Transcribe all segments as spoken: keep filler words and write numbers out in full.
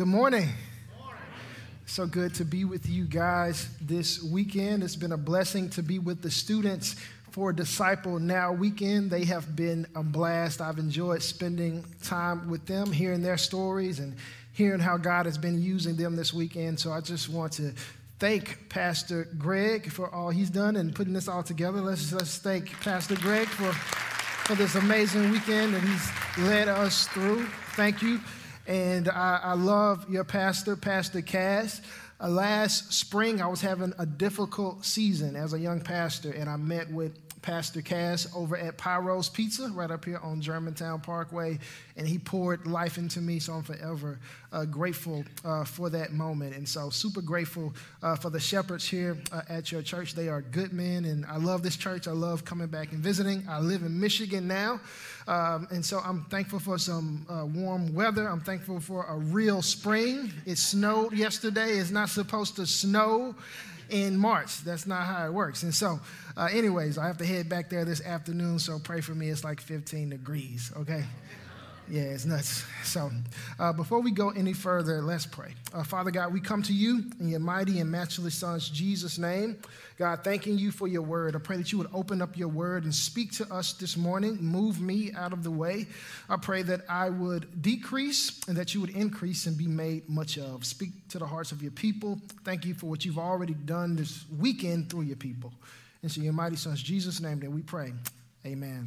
good morning. So good to be with you guys this weekend. It's been a blessing to be with the students for Disciple Now weekend. They have been a blast. I've enjoyed spending time with them, hearing their stories and hearing how God has been using them this weekend. So I just want to thank Pastor Greg for all he's done and putting this all together. Let's, let's thank Pastor Greg for, for this amazing weekend that he's led us through. Thank you. And I, I love your pastor, Pastor Cass. Uh, last spring, I was having a difficult season as a young pastor, and I met with Pastor Cass over at Pyro's Pizza right up here on Germantown Parkway, and he poured life into me, so I'm forever uh, grateful uh, for that moment. And so super grateful uh, for the shepherds here uh, at your church. They are good men, and I love this church. I love coming back and visiting. I live in Michigan now, um, and so I'm thankful for some uh, warm weather. I'm thankful for a real spring. It snowed yesterday. It's not supposed to snow in March. That's not how it works. And so, uh, anyways, I have to head back there this afternoon, so pray for me. It's like fifteen degrees, okay? Yeah, it's nuts. So uh, before we go any further, let's pray. Uh, Father God, we come to you in your mighty and matchless Son's Jesus' name. God, thanking you for your word. I pray that you would open up your word and speak to us this morning. Move me out of the way. I pray that I would decrease and that you would increase and be made much of. Speak to the hearts of your people. Thank you for what you've already done this weekend through your people. And so in your mighty Son's Jesus' name that we pray. Amen.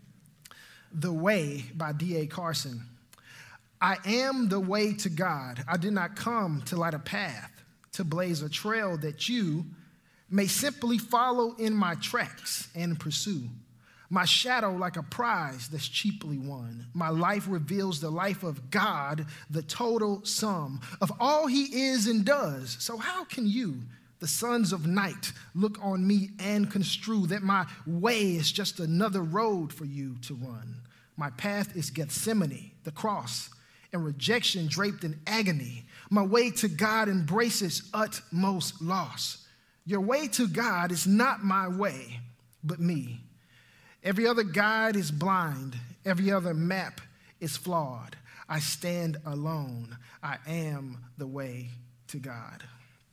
The Way by D A Carson. I am the way to God. I did not come to light a path, to blaze a trail that you may simply follow in my tracks and pursue. My shadow like a prize that's cheaply won. My life reveals the life of God, the total sum of all he is and does. So how can you, the sons of night, look on me and construe that my way is just another road for you to run? My path is Gethsemane, the cross, and rejection draped in agony. My way to God embraces utmost loss. Your way to God is not my way, but me. Every other guide is blind. Every other map is flawed. I stand alone. I am the way to God.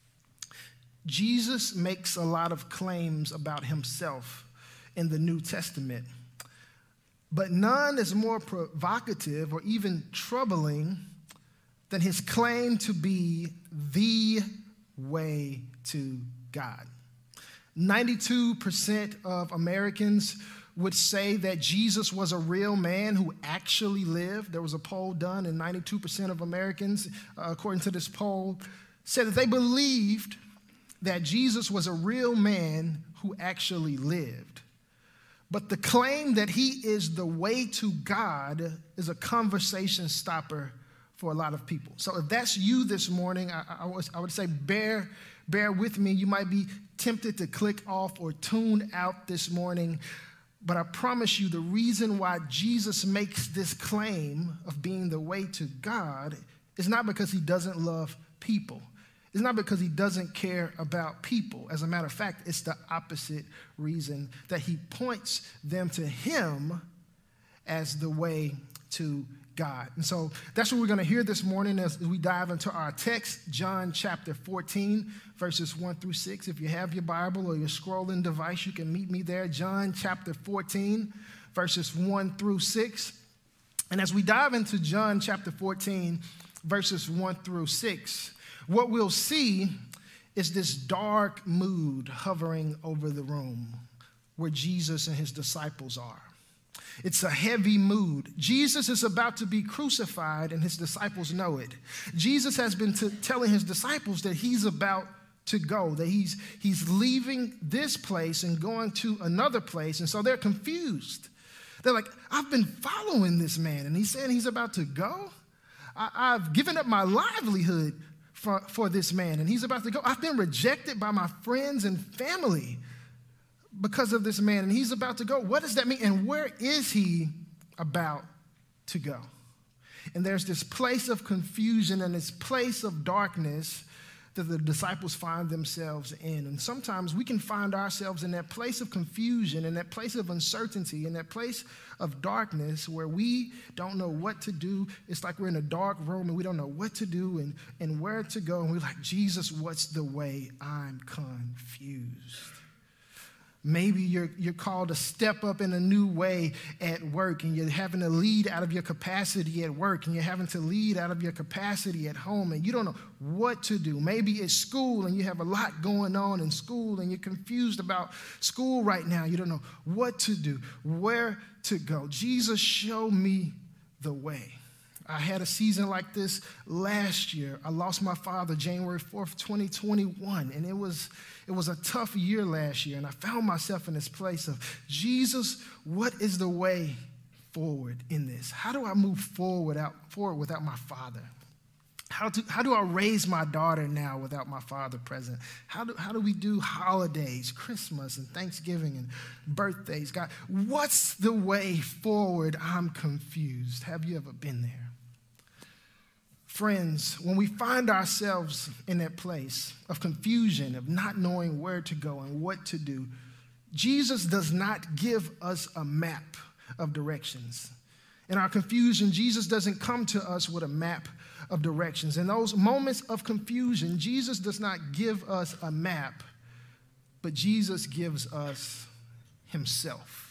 Jesus makes a lot of claims about himself in the New Testament, but none is more provocative or even troubling than his claim to be the way to God. ninety-two percent of Americans would say that Jesus was a real man who actually lived. There was a poll done, and ninety-two percent of Americans, uh, according to this poll, said that they believed that Jesus was a real man who actually lived. But the claim that he is the way to God is a conversation stopper for a lot of people. So if that's you this morning, I, I, was, I would say bear, bear with me. You might be tempted to click off or tune out this morning. But I promise you the reason why Jesus makes this claim of being the way to God is not because he doesn't love people. It's not because he doesn't care about people. As a matter of fact, it's the opposite reason that he points them to him as the way to God. And so that's what we're going to hear this morning as we dive into our text, John chapter fourteen, verses one through six. If you have your Bible or your scrolling device, you can meet me there. John chapter fourteen, verses one through six. And as we dive into John chapter fourteen, verses one through six, what we'll see is this dark mood hovering over the room where Jesus and his disciples are. It's a heavy mood. Jesus is about to be crucified, and his disciples know it. Jesus has been t- telling his disciples that he's about to go, that he's, he's leaving this place and going to another place, and so they're confused. They're like, I've been following this man, and he's saying he's about to go? I, I've given up my livelihood For, for this man, and he's about to go. I've been rejected by my friends and family because of this man, and he's about to go. What does that mean? And where is he about to go? And there's this place of confusion and this place of darkness that the disciples find themselves in. And sometimes we can find ourselves in that place of confusion, in that place of uncertainty, in that place of darkness where we don't know what to do. It's like we're in a dark room and we don't know what to do and, and where to go. And we're like, Jesus, what's the way? I'm confused. Maybe you're, you're called to step up in a new way at work, and you're having to lead out of your capacity at work, and you're having to lead out of your capacity at home, and you don't know what to do. Maybe it's school, and you have a lot going on in school, and you're confused about school right now. You don't know what to do, where to go. Jesus, show me the way. I had a season like this last year. I lost my father January fourth, twenty twenty-one, and it was it was a tough year last year, and I found myself in this place of, Jesus, what is the way forward in this? How do I move forward without, forward without my father? How do, how do I raise my daughter now without my father present? How do, how do we do holidays, Christmas and Thanksgiving and birthdays? God, what's the way forward? I'm confused. Have you ever been there? Friends, when we find ourselves in that place of confusion, of not knowing where to go and what to do, Jesus does not give us a map of directions. In our confusion, Jesus doesn't come to us with a map of directions. In those moments of confusion, Jesus does not give us a map, but Jesus gives us himself.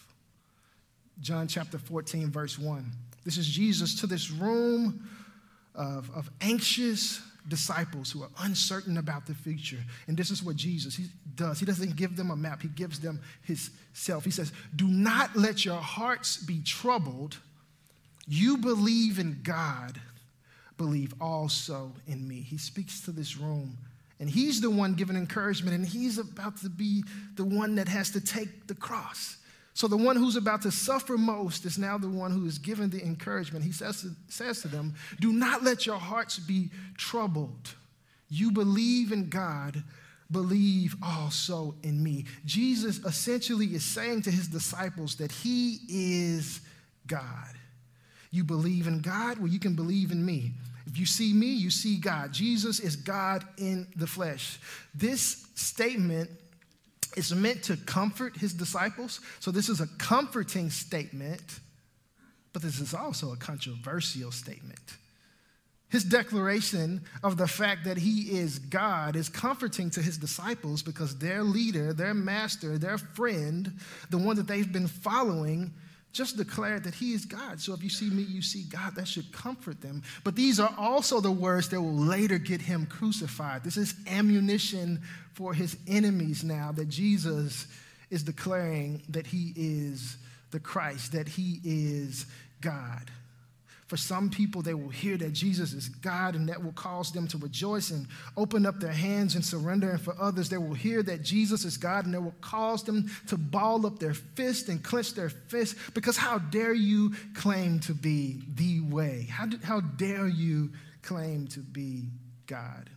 John chapter fourteen, verse one. This is Jesus to this room Of, of anxious disciples who are uncertain about the future. And this is what Jesus he does. He doesn't give them a map. He gives them his self. He says, do not let your hearts be troubled. You believe in God, believe also in me. He speaks to this room, and he's the one giving encouragement, and he's about to be the one that has to take the cross. So the one who's about to suffer most is now the one who is given the encouragement. He says to, says to them, do not let your hearts be troubled. You believe in God, believe also in me. Jesus essentially is saying to his disciples that he is God. You believe in God? Well, you can believe in me. If you see me, you see God. Jesus is God in the flesh. This statement is meant to comfort his disciples. So this is a comforting statement, but this is also a controversial statement. His declaration of the fact that he is God is comforting to his disciples because their leader, their master, their friend, the one that they've been following, just declared that he is God. So if you see me, you see God. That should comfort them. But these are also the words that will later get him crucified. This is ammunition for his enemies now, that Jesus is declaring that he is the Christ, that he is God. For some people, they will hear that Jesus is God, and that will cause them to rejoice and open up their hands and surrender. And for others, they will hear that Jesus is God, and that will cause them to ball up their fist and clench their fist, because how dare you claim to be the way? How, do, how dare you claim to be God?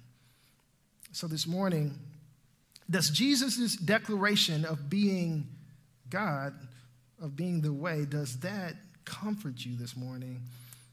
So this morning, does Jesus' declaration of being God, of being the way, does that comfort you this morning?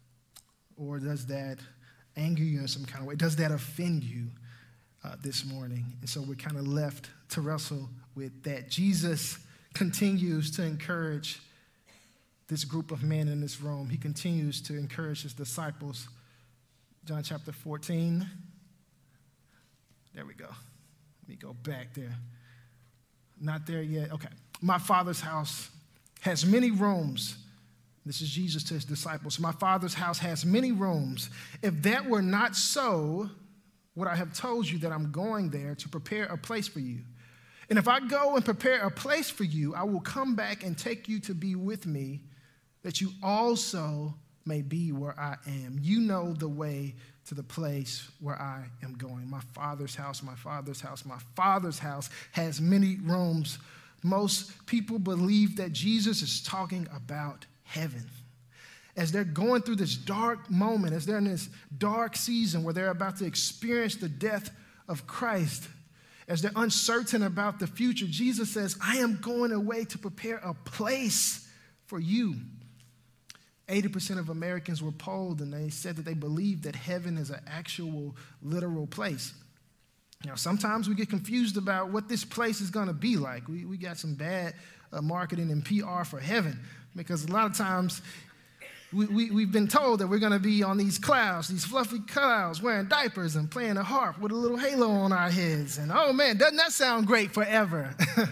Or does that anger you in some kind of way? Does that offend you uh, this morning? And so we're kind of left to wrestle with that. Jesus continues to encourage this group of men in this room. He continues to encourage his disciples. John chapter fourteen. There we go. Let me go back there. Not there yet. Okay. My Father's house has many rooms. This is Jesus to his disciples. My Father's house has many rooms. If that were not so, would I have told you that I'm going there to prepare a place for you? And if I go and prepare a place for you, I will come back and take you to be with me, that you also may be where I am. You know the way to the place where I am going. My Father's house, my Father's house, my Father's house has many rooms. Most people believe that Jesus is talking about heaven. As they're going through this dark moment, as they're in this dark season where they're about to experience the death of Christ, as they're uncertain about the future, Jesus says, I am going away to prepare a place for you. eighty percent of Americans were polled, and they said that they believe that heaven is an actual literal place. Now, sometimes we get confused about what this place is going to be like. We, we got some bad uh, marketing and P R for heaven, because a lot of times we, we, we've been told that we're going to be on these clouds, these fluffy clouds, wearing diapers and playing a harp with a little halo on our heads. And oh man, doesn't that sound great forever?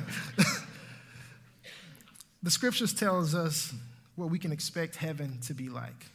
The scriptures tells us what we can expect heaven to be like.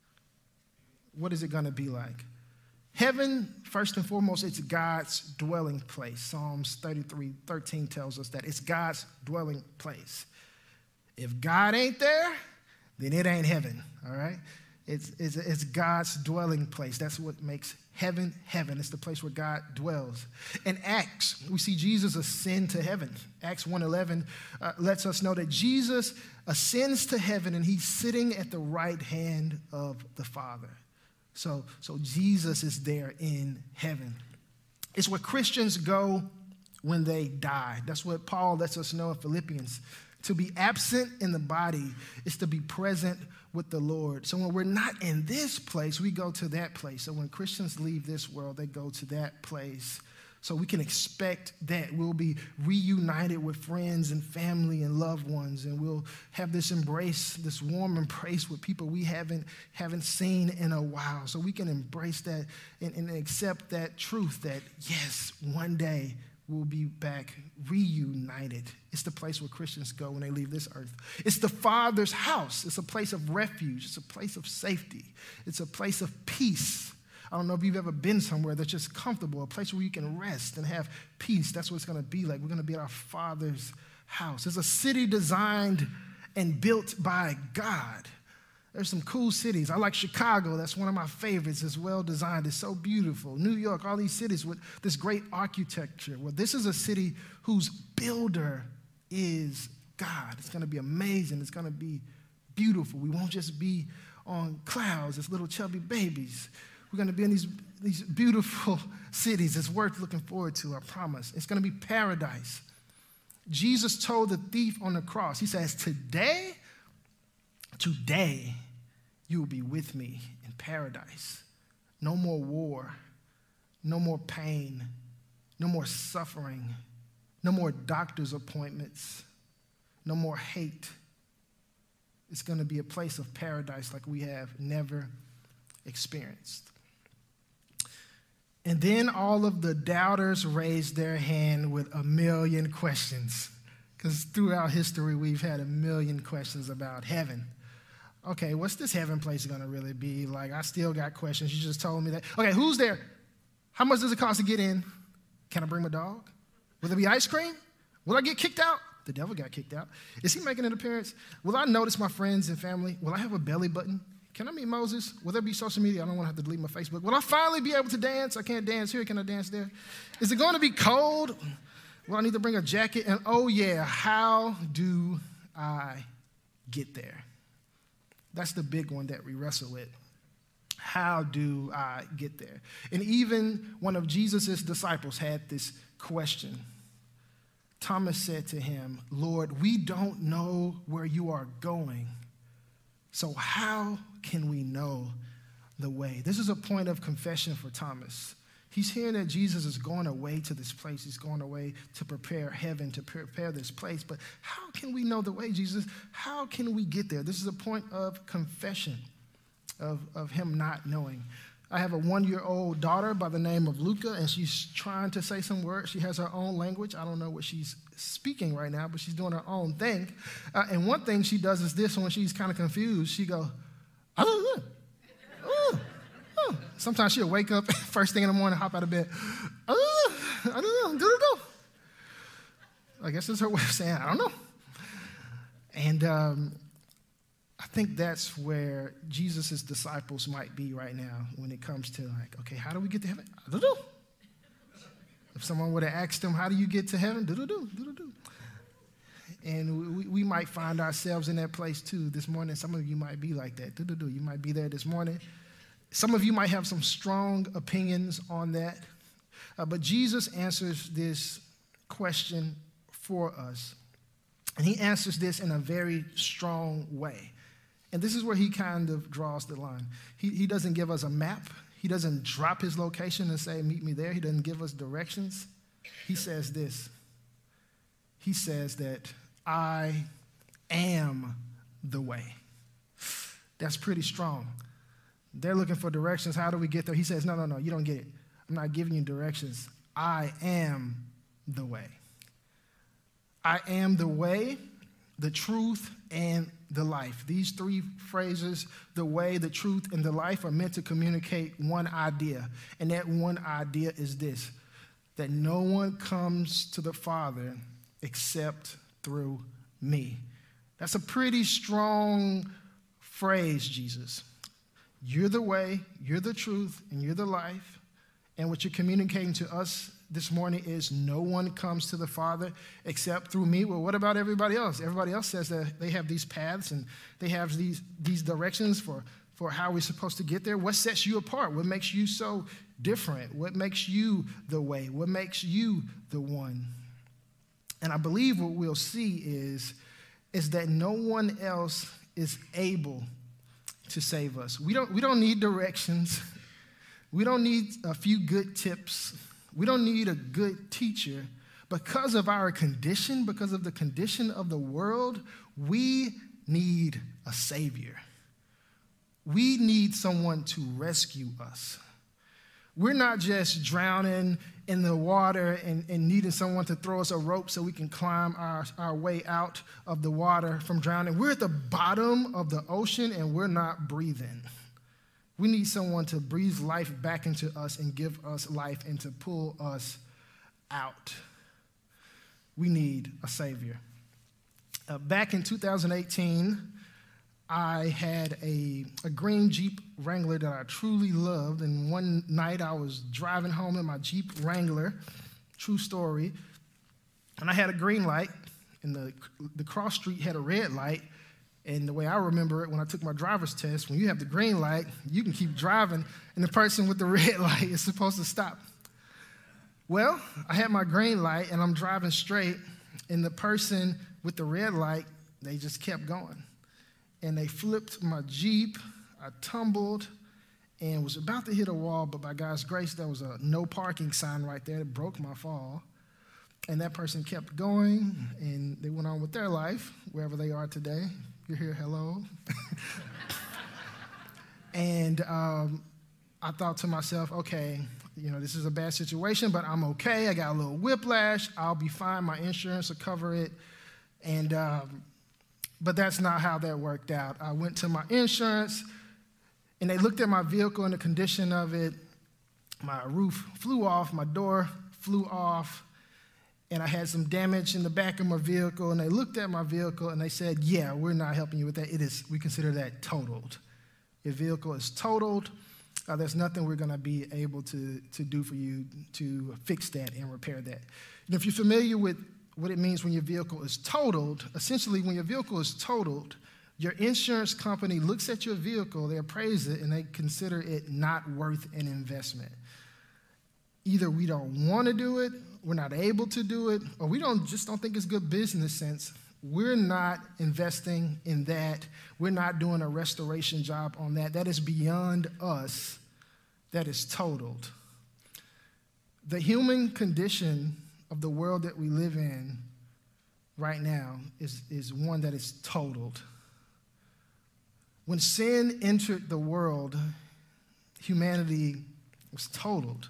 What is it going to be like? Heaven, first and foremost, it's God's dwelling place. Psalms thirty-three thirteen tells us that it's God's dwelling place. If God ain't there, then it ain't heaven, all right? It's, it's, it's God's dwelling place. That's what makes heaven heaven. It's the place where God dwells. In Acts, we see Jesus ascend to heaven. Acts one eleven uh, lets us know that Jesus ascends to heaven and he's sitting at the right hand of the Father. So, so Jesus is there in heaven. It's where Christians go when they die. That's what Paul lets us know in Philippians. To be absent in the body is to be present with the Lord. So when we're not in this place, we go to that place. So when Christians leave this world, they go to that place. So we can expect that we'll be reunited with friends and family and loved ones, and we'll have this embrace, this warm embrace with people we haven't, haven't seen in a while. So we can embrace that and, and accept that truth that, yes, one day we'll be back reunited. It's the place where Christians go when they leave this earth. It's the Father's house. It's a place of refuge. It's a place of safety. It's a place of peace. I don't know if you've ever been somewhere that's just comfortable, a place where you can rest and have peace. That's what it's going to be like. We're going to be at our Father's house. It's a city designed and built by God. There's some cool cities. I like Chicago. That's one of my favorites. It's well designed. It's so beautiful. New York, all these cities with this great architecture. Well, this is a city whose builder is God. It's going to be amazing. It's going to be beautiful. We won't just be on clouds as little chubby babies. We're going to be in these, these beautiful cities. It's worth looking forward to, I promise. It's going to be paradise. Jesus told the thief on the cross, he says, today, today, you will be with me in paradise. No more war, no more pain, no more suffering, no more doctor's appointments, no more hate. It's going to be a place of paradise like we have never experienced. And then all of the doubters raised their hand with a million questions, because throughout history, we've had a million questions about heaven. Okay, what's this heaven place going to really be like? I still got questions. You just told me that. Okay, who's there? How much does it cost to get in? Can I bring my dog? Will there be ice cream? Will I get kicked out? The devil got kicked out. Is he making an appearance? Will I notice my friends and family? Will I have a belly button? Can I meet Moses? Will there be social media? I don't want to have to delete my Facebook. Will I finally be able to dance? I can't dance here. Can I dance there? Is it going to be cold? Will I need to bring a jacket? And oh yeah, how do I get there? That's the big one that we wrestle with. How do I get there? And even one of Jesus' disciples had this question. Thomas said to him, Lord, we don't know where you are going, so how can we know the way? This is a point of confession for Thomas. He's hearing that Jesus is going away to this place. He's going away to prepare heaven, to prepare this place. But how can we know the way, Jesus? How can we get there? This is a point of confession, of, of him not knowing. I have a one-year-old daughter by the name of Luca, and she's trying to say some words. She has her own language. I don't know what she's speaking right now, but she's doing her own thing. Uh, and one thing she does is this: when she's kind of confused, she goes, oh, oh, oh. Sometimes she'll wake up first thing in the morning, hop out of bed. Oh, I don't know, do do I guess that's her way of saying, I don't know. And um, I think that's where Jesus' disciples might be right now when it comes to like, okay, how do we get to heaven? I don't know. If someone would have asked them, how do you get to heaven? Do-do-do, do-do-do. And we, we might find ourselves in that place too this morning. Some of you might be like that. Do-do-do. You might be there this morning. Some of you might have some strong opinions on that. Uh, but Jesus answers this question for us. And he answers this in a very strong way. And this is where he kind of draws the line. He, he doesn't give us a map. He doesn't drop his location and say, meet me there. He doesn't give us directions. He says this. He says that I am the way. That's pretty strong. They're looking for directions. How do we get there? He says, no, no, no, you don't get it. I'm not giving you directions. I am the way. I am the way, the truth, and the life. These three phrases, the way, the truth, and the life, are meant to communicate one idea. And that one idea is this, that no one comes to the Father except through me. That's a pretty strong phrase, Jesus. You're the way, you're the truth, and you're the life. And what you're communicating to us this morning is no one comes to the Father except through me. Well, what about everybody else? Everybody else says that they have these paths and they have these, these directions for, for how we're supposed to get there. What sets you apart? What makes you so different? What makes you the way? What makes you the one? And I believe what we'll see is, is that no one else is able to save us. We don't, we don't need directions. We don't need a few good tips. We don't need a good teacher. Because of our condition, because of the condition of the world, we need a Savior. We need someone to rescue us. We're not just drowning in the water and, and needing someone to throw us a rope so we can climb our, our way out of the water from drowning. We're at the bottom of the ocean and we're not breathing. We need someone to breathe life back into us and give us life and to pull us out. We need a Savior. Uh, back in two thousand eighteen, I had a, a green Jeep Wrangler that I truly loved. And one night I was driving home in my Jeep Wrangler, true story, and I had a green light, and the, the cross street had a red light. And the way I remember it, when I took my driver's test, when you have the green light, you can keep driving, and the person with the red light is supposed to stop. Well, I had my green light, and I'm driving straight, and the person with the red light, they just kept going. And they flipped my Jeep. I tumbled and was about to hit a wall, but by God's grace, there was a no parking sign right there that broke my fall. And that person kept going, and they went on with their life, wherever they are today. You're here, hello. And um, I thought to myself, okay, you know, this is a bad situation, but I'm okay. I got a little whiplash. I'll be fine. My insurance will cover it. And um, but that's not how that worked out. I went to my insurance, and they looked at my vehicle and the condition of it. My roof flew off. My door flew off. And I had some damage in the back of my vehicle, and they looked at my vehicle, and they said, yeah, we're not helping you with that. It is, we consider that totaled. Your vehicle is totaled. Uh, there's nothing we're going to be able to, to do for you to fix that and repair that. And if you're familiar with what it means when your vehicle is totaled, essentially when your vehicle is totaled, your insurance company looks at your vehicle, they appraise it, and they consider it not worth an investment. Either we don't want to do it, we're not able to do it, or we don't just don't think it's good business sense. We're not investing in that. We're not doing a restoration job on that. That is beyond us. That is totaled. The human condition of the world that we live in right now is, is one that is totaled. When sin entered the world, humanity was totaled.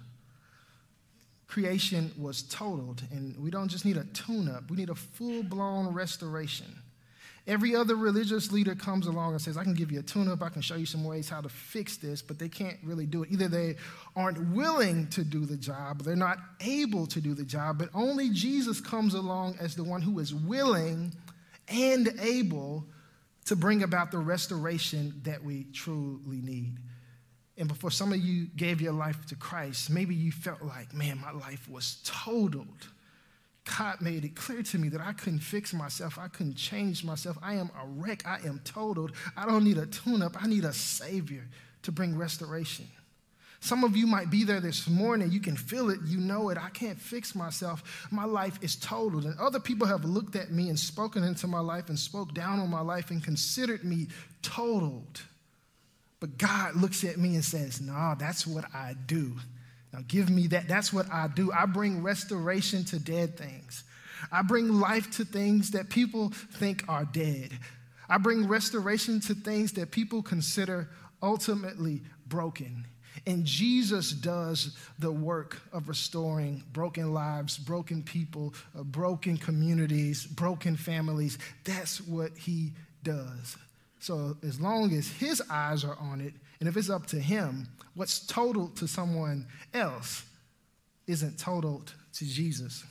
Creation was totaled, and we don't just need a tune-up. We need a full-blown restoration. Every other religious leader comes along and says, I can give you a tune-up, I can show you some ways how to fix this, but they can't really do it. Either they aren't willing to do the job, or they're not able to do the job, but only Jesus comes along as the one who is willing and able to bring about the restoration that we truly need. And before some of you gave your life to Christ, maybe you felt like, man, my life was totaled. God made it clear to me that I couldn't fix myself. I couldn't change myself. I am a wreck. I am totaled. I don't need a tune-up. I need a Savior to bring restoration. Some of you might be there this morning. You can feel it. You know it. I can't fix myself. My life is totaled. And other people have looked at me and spoken into my life and spoke down on my life and considered me totaled. But God looks at me and says, no, that's what I do. Now give me that. That's what I do. I bring restoration to dead things. I bring life to things that people think are dead. I bring restoration to things that people consider ultimately broken. And Jesus does the work of restoring broken lives, broken people, uh, broken communities, broken families. That's what he does. So as long as his eyes are on it, and if it's up to him, what's total to someone else isn't total to Jesus.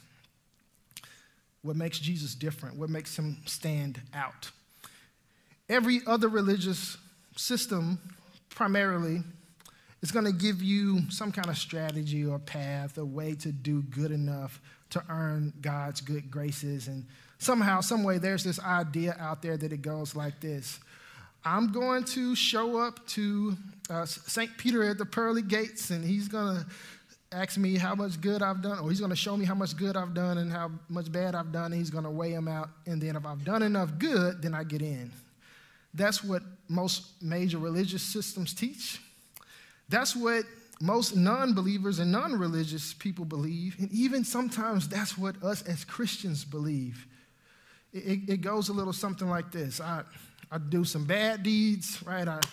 What makes Jesus different? What makes him stand out? Every other religious system, primarily, is going to give you some kind of strategy or path, a way to do good enough to earn God's good graces. And somehow, some way, there's this idea out there that it goes like this. I'm going to show up to uh, Saint Peter at the pearly gates, and he's going to ask me how much good I've done, or he's going to show me how much good I've done and how much bad I've done, and he's going to weigh them out. And then if I've done enough good, then I get in. That's what most major religious systems teach. That's what most non-believers and non-religious people believe. And even sometimes that's what us as Christians believe. It, it goes a little something like this. I, I do some bad deeds, right? I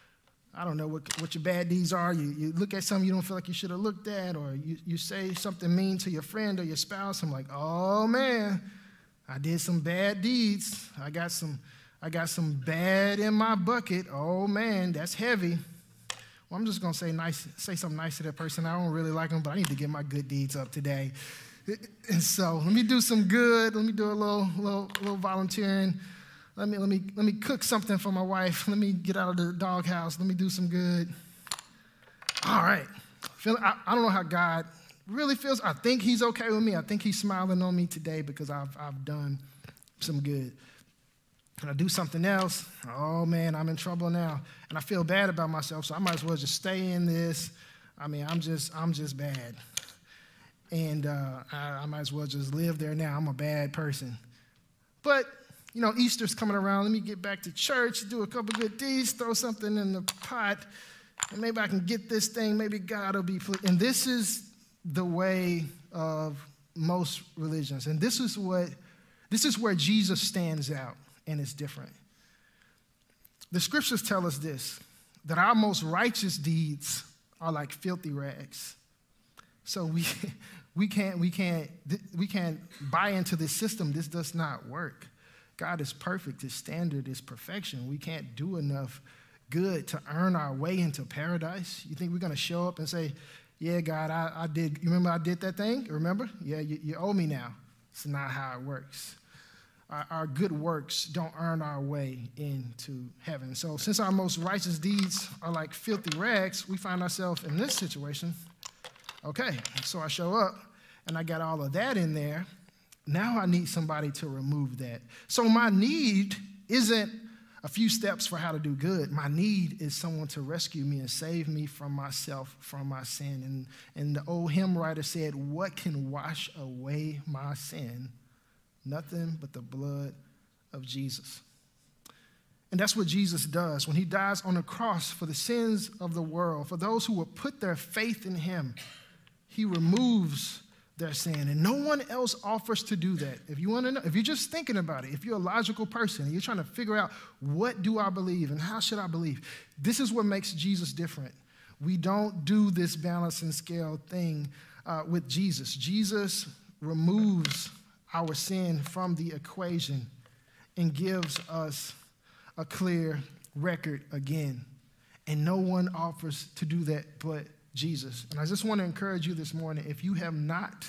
I don't know what, what your bad deeds are. You, you look at something you don't feel like you should have looked at, or you, you say something mean to your friend or your spouse. I'm like, oh, man, I did some bad deeds. I got some, I got some bad in my bucket. Oh, man, that's heavy. Well, I'm just going to say nice, say something nice to that person. I don't really like them, but I need to get my good deeds up today. And so let me do some good. Let me do a little, little, little volunteering. Let me, let me, let me cook something for my wife. Let me get out of the doghouse. Let me do some good. All right. I, I don't know how God really feels. I think he's okay with me. I think he's smiling on me today because I've, I've done some good. And I do something else. Oh, man, I'm in trouble now. And I feel bad about myself, so I might as well just stay in this. I mean, I'm just, I'm just bad. And uh, I, I might as well just live there now. I'm a bad person. But you know, Easter's coming around. Let me get back to church, do a couple good deeds, throw something in the pot, and maybe I can get this thing. Maybe God will be pleased. And this is the way of most religions. And this is what, this is where Jesus stands out, and it's different. The scriptures tell us this, that our most righteous deeds are like filthy rags. So we, we can't, we can't, we can't buy into this system. This does not work. God is perfect. His standard is perfection. We can't do enough good to earn our way into paradise. You think we're going to show up and say, yeah, God, I, I did. You remember I did that thing? Remember? Yeah, you, you owe me now. It's not how it works. Our, our good works don't earn our way into heaven. So since our most righteous deeds are like filthy rags, we find ourselves in this situation. Okay, so I show up, and I got all of that in there. Now I need somebody to remove that. So my need isn't a few steps for how to do good. My need is someone to rescue me and save me from myself, from my sin. And, and the old hymn writer said, what can wash away my sin? Nothing but the blood of Jesus. And that's what Jesus does when he dies on the cross for the sins of the world. For those who will put their faith in him, he removes their sin, and no one else offers to do that. If you want to know, if you're just thinking about it, if you're a logical person and you're trying to figure out what do I believe and how should I believe, this is what makes Jesus different. We don't do this balance and scale thing uh, with Jesus. Jesus removes our sin from the equation and gives us a clear record again. And no one offers to do that but Jesus. And I just want to encourage you this morning, if you have not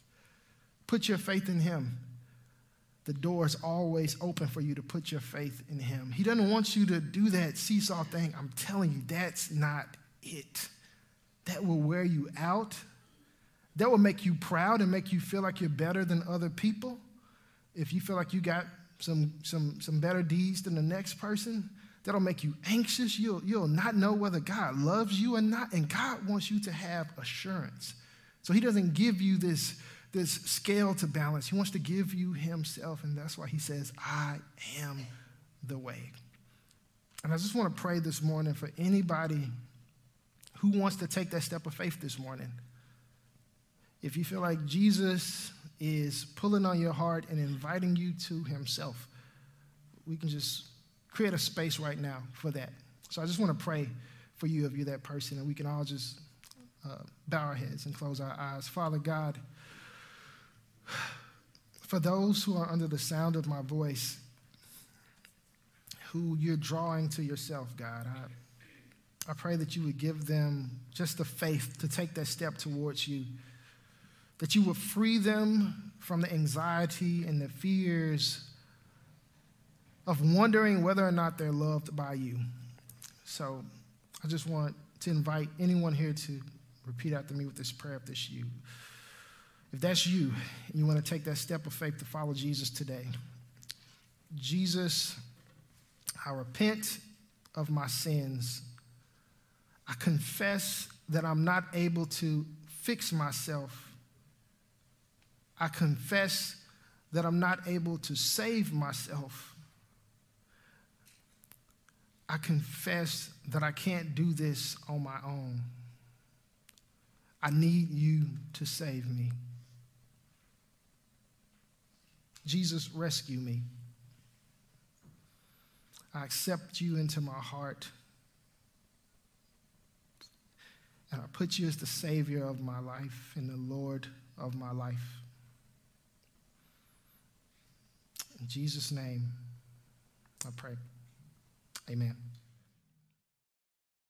put your faith in him, the door is always open for you to put your faith in him. He doesn't want you to do that seesaw thing. I'm telling you, that's not it. That will wear you out. That will make you proud and make you feel like you're better than other people. If you feel like you got some, some, some better deeds than the next person, that'll make you anxious. You'll, you'll not know whether God loves you or not, and God wants you to have assurance. So he doesn't give you this, this scale to balance. He wants to give you himself, and that's why he says, I am the way. And I just want to pray this morning for anybody who wants to take that step of faith this morning. If you feel like Jesus is pulling on your heart and inviting you to himself, we can just create a space right now for that. So I just want to pray for you if you're that person, and we can all just uh, bow our heads and close our eyes. Father God, for those who are under the sound of my voice, who you're drawing to yourself, God, I, I pray that you would give them just the faith to take that step towards you, that you would free them from the anxiety and the fears of wondering whether or not they're loved by you. So I just want to invite anyone here to repeat after me with this prayer if that's you. If that's you, and you want to take that step of faith to follow Jesus today. Jesus, I repent of my sins. I confess that I'm not able to fix myself. I confess that I'm not able to save myself. I confess that I can't do this on my own. I need you to save me. Jesus, rescue me. I accept you into my heart, and I put you as the Savior of my life and the Lord of my life. In Jesus' name, I pray. Amen.